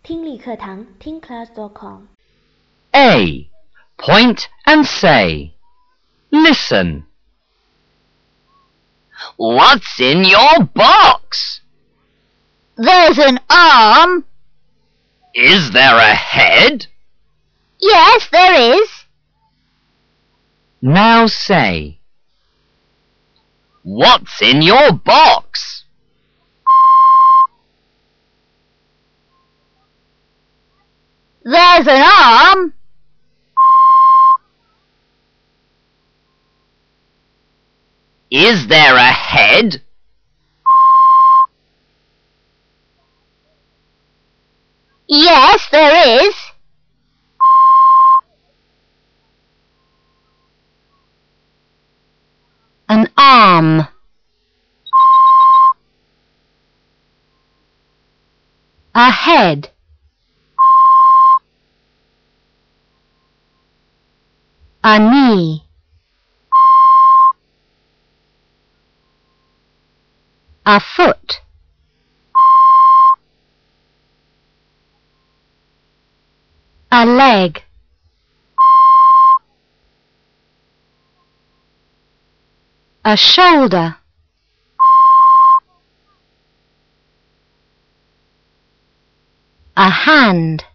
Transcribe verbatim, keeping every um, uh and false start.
听力课堂听 class dot com。 A. Point and say. Listen. What's in your box? There's an arm. Is there a head? Yes, there is. Now say. What's in your box? There's an arm. Is there a head? Yes, there is. An arm. A head. A knee. A foot. A leg. A shoulder. A hand.